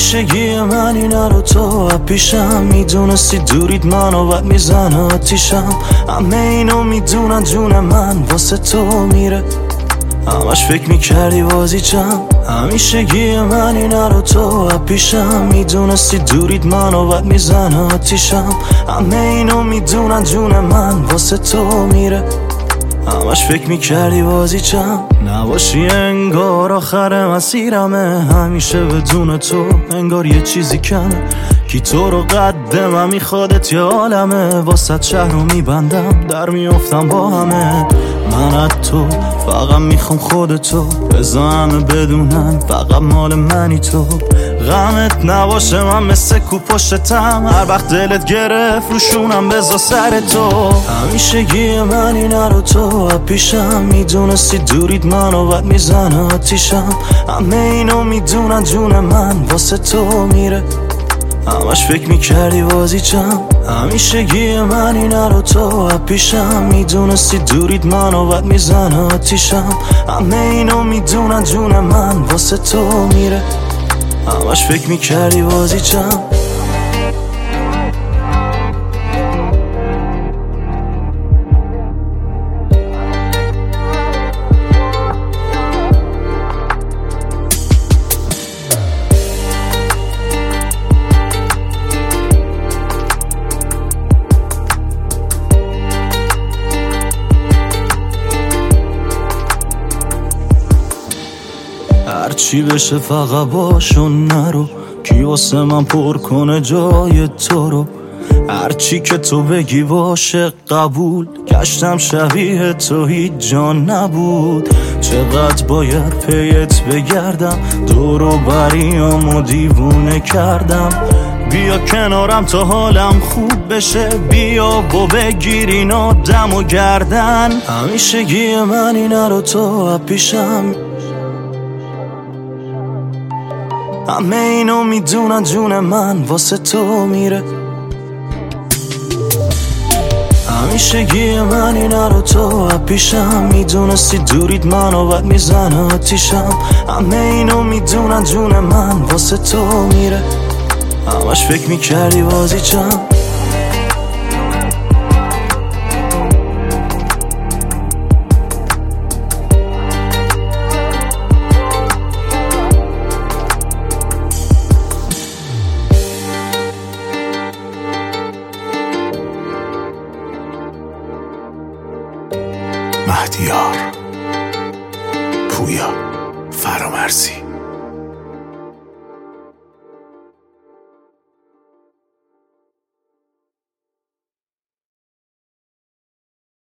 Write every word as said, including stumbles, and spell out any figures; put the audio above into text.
همیشگی من اینا رو تو پیشم میدونستی دوریت منو بد میزنه آتیشم. همه اینو میدونن جون من واسه تو میره، همش فکر میکردی بازیچم. همیشگی من اینا رو تو پیشم میدونستی دوریت منو بد میزنه آتیشم. همه اینو میدونن جون من واسه تو میره، همش فکر میکردی بازیچم. نباشی انگار آخر مسیرمه، همیشه بدون تو انگار یه چیزی کمه. کی تو رو قدمم میخوادت یه عالمه، واسه شهر رو میبندم در میافتم با همه. من از تو فقط میخوام خودتو، بذار همه بدونن فقط مال منی تو. غمت نباشه من مثل کو پشتم، هر وقت دلت گرفت روشونم بذار سر تو. همیشگی من اینا رو تو پیشم میدونستی دوریت منو بد میزنه آتیشم. همه اینو میدونن جون من واسه تو میره، همش فکر میکردی بازیچم. همیشگی من اینا رو تو پیشم میدونستی دوریت منو بد میزنه آتیشم. همه اینو میدونن جون من واسه تو میره، همش فکر میکردی بازیچم. هرچی بشه فقط باشون نرو، کی واسه من پر کنه جای تو رو. هرچی که تو بگی باشه قبول، گشتم شبیه تو هیچ جان نبود. چقدر باید پیت بگردم، دور و بریامو دیوونه کردم. بیا کنارم تا حالم خوب بشه، بیا و بگیر این آدم و گردن. همیشگی من اینا رو تو پیشم، همه اینو میدونن جون من واسه تو میره. همیشگی من اینا رو تو پیشم میدونستی دوریت منو بد میزنه آتیشم. همه اینو میدونن جون من واسه تو میره، همش فکر میکردی بازیچم. مهدیار، پویا، فرامرزی.